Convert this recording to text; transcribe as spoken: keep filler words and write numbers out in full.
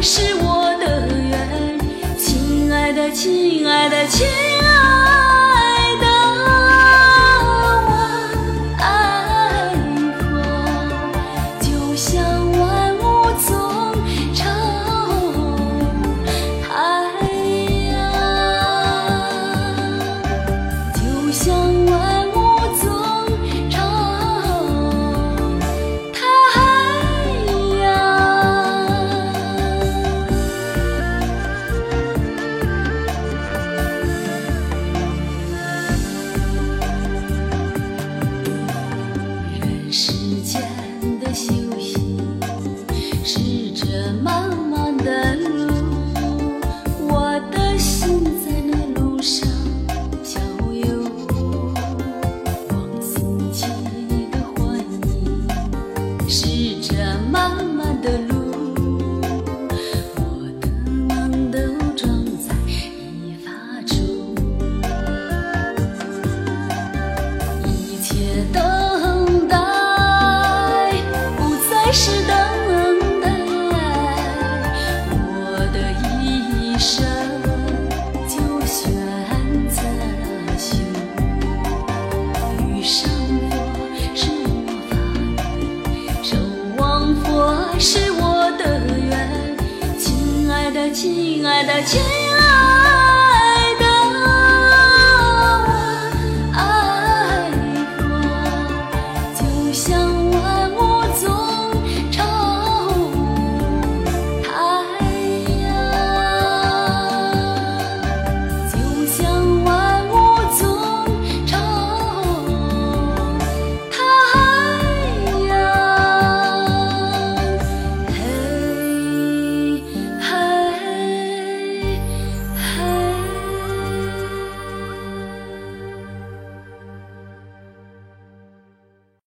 是我的缘，亲爱的，亲爱的，亲爱的，我爱佛，就像万物总成太阳，就像万物总成太阳。人世间的修行是这漫漫的路，我的心在那路上飘游，往心去的欢迎是这漫漫的路，我的梦都装在一发中，一切等待不再是等待，我的一生就选择了修。遇上佛是我法缘，守望佛是我的缘，亲爱的，亲爱的，亲爱的。